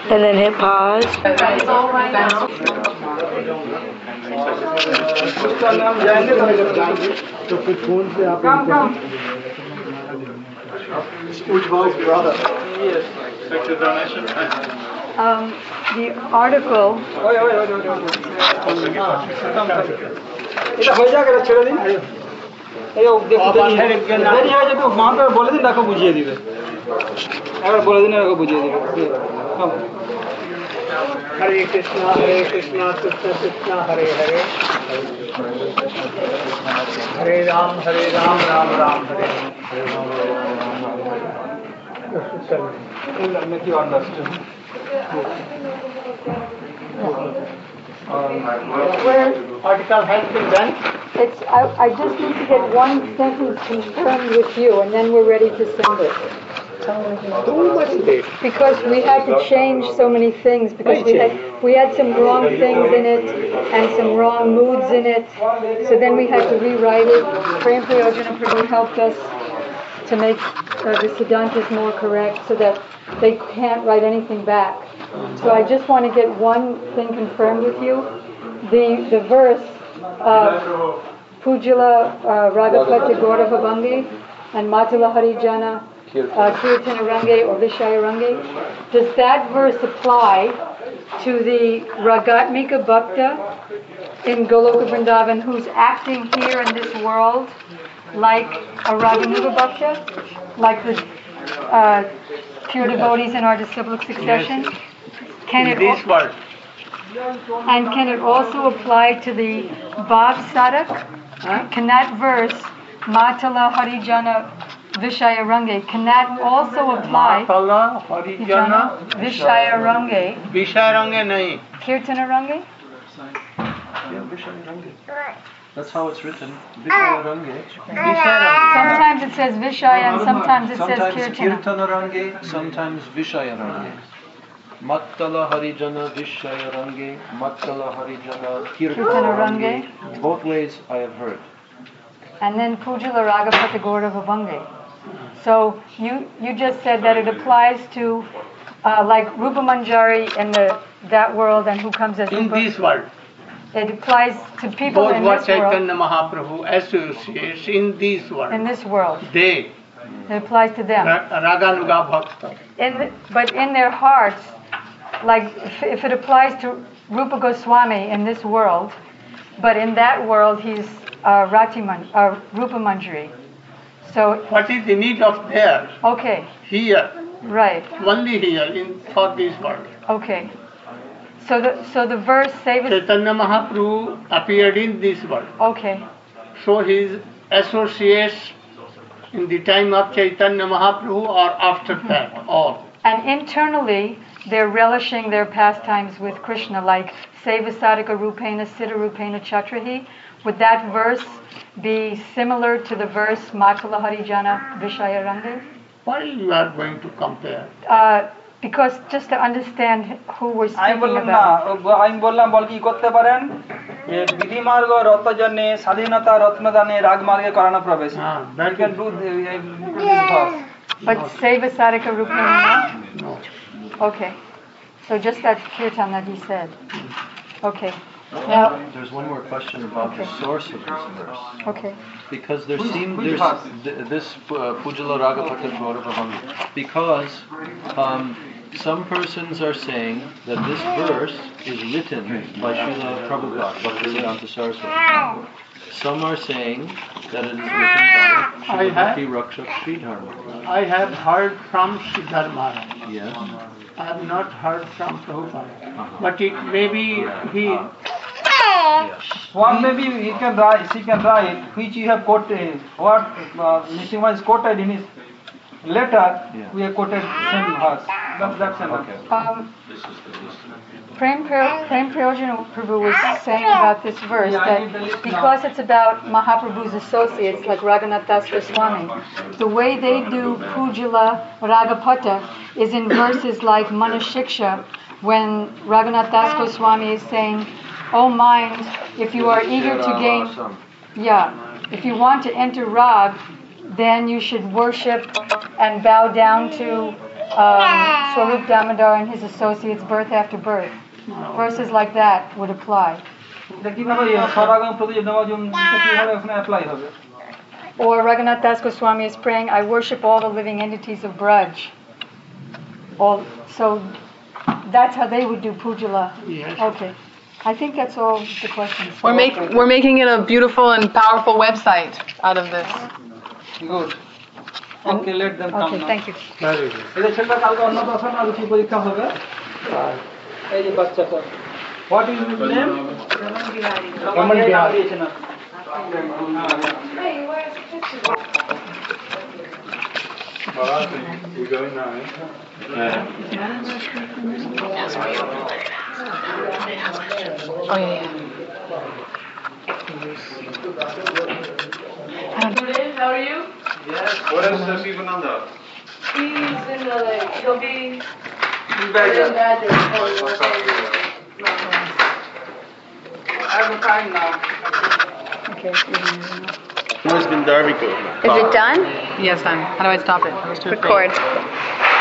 And then hit pause. Ujjwal's brother. Yes. Sexual donation. The article. এটা হয়ে যাক, এটা ছেড়ে দিন। এই দেরি হয়ে যেত, মাকে বলে দিন, তাকে বুঝিয়ে দিবে। একবার বলে দিন, এরকম বুঝিয়ে দিবে। হরে কৃষ্ণ কৃষ্ণ কৃষ্ণ হরে হরে, হরে রাম রাম রাম হরে hare. Make you understand. Where article has been done? I just need to get one sentence confirmed with you, and then we're ready to send it. Too much late. Because we had to change so many things, because we had some wrong things in it and some wrong moods in it. So then we had to rewrite it. Prem Prayojana Prabhu helped us to make the Siddhantas more correct so that they can't write anything back. So I just want to get one thing confirmed with you. The verse Pujala Ragapati Gaurava Bhangi and Matala Harijana Kirtana Range or Vishaya Range, does that verse apply to the Ragatmika Bhakta in Goloka Vrindavan who's acting here in this world like a Raganuga Bhakta, like the pure devotees in our disciplic succession? Can it This word. And can it also apply to the Bhav Sadak? Can that verse, Matala Harijana Vishaya Range, can that also apply? Matala Harijana Vishaya Range. Vishaya Range nahi. Kirtana Range? Yeah, Vishaya Range. That's how it's written. Vishaya Range. Sometimes it says Vishaya and sometimes it says Sometimes Kirtana. Kirtana Range, sometimes Vishaya Range. Mattala Harijana Vishaya Range, Mattala Harijana Kirtana Range. Both ways I have heard. And then Pujala Ragapata Gaurava Bhangi. So you just said that it applies to like Rupa Manjari in that world and who comes as in Rupa. this world. It applies to people Those in what this world. Chaitanya Mahaprabhu associates in this world. In this world. They. It applies to them. Raganuga Bhakta. But in their hearts, like if it applies to Rupa Goswami in this world, but in that world he's Rupa Manjari. So what is the need of there? Okay. Here. Right. Only here for this world. Okay. So the verse saves. Chaitanya Mahaprabhu appeared in this world. Okay. So his associates in the time of Chaitanya Mahaprabhu or after that, all. And internally, they're relishing their pastimes with Krishna, like Seva Sadhaka Rupena Siddha Rupena Chatrahi. Would that verse be similar to the verse Matala Harijana Vishaya Range? Why you are going to compare? Because just to understand who we're আমি speaking বললাম about. না, আমি বললাম বল কি করতে পারেন যে বিধিমার্গ রত্নজনে স্বাধীনতা রত্নদানে রাগমার্গে করানো প্রবেশ। You can do this verse. But Seva Sadhaka Rupena? No. Okay. So just that kirtan that he said. Okay. Now, there's one more question about the source of this verse. Okay. Because there's this Pujala Ragapata Gaurava Bhangi. Because some persons are saying that this verse is written by Srila Prabhupada, Bhaktisiddhanta Saraswati. Some are saying that it is written by Srila Bhakti Rakshak Sridhar. I have heard from Sridhar Maharaj. Yes. I have not heard from Prabhupada. But it may be he. One maybe he can write, she can write, which you have quoted, what Nishima is quoted in his letter, we have quoted same verse. That's enough. Prem Prayojana Prabhu was saying about this verse that because it's about Mahaprabhu's associates like Raghunath Das Goswami, the way they do Pujala Ragapata is in verses like Manashiksha, when Raghunath Das Goswami is saying, "Oh mind, if you are eager to gain, if you want to enter Rag, then you should worship and bow down to Swarup Damodar and his associates birth after birth. Verses like that would apply. এটা কিভাবে সরাগম প্রতিযোগ নবজম কিভাবে ওখানে apply হবে? Or Raghunath Das Goswami is praying, I worship all the living entities of Braj. So that's how they would do Pujala. Yes. Okay. I think that's all the questions. We're making it a beautiful and powerful website out of this. Good. Okay, let them come Okay, now. thank you. Very good. এই যে ছেলেটা কালকে অন্নপ্রাশন আর রুচি পরীক্ষা হবে। এই যে বাচ্চাটা। What is his name? Raman Bihari. দিয়েছেন আপনি। We're going now, Oh, yeah. How are you? What is Sivananda? He's in the lake. He'll be He's back in there. bed there. I'm fine now. Okay. Where's Gandharvika? Is it done? Yes, How do I stop it? Record.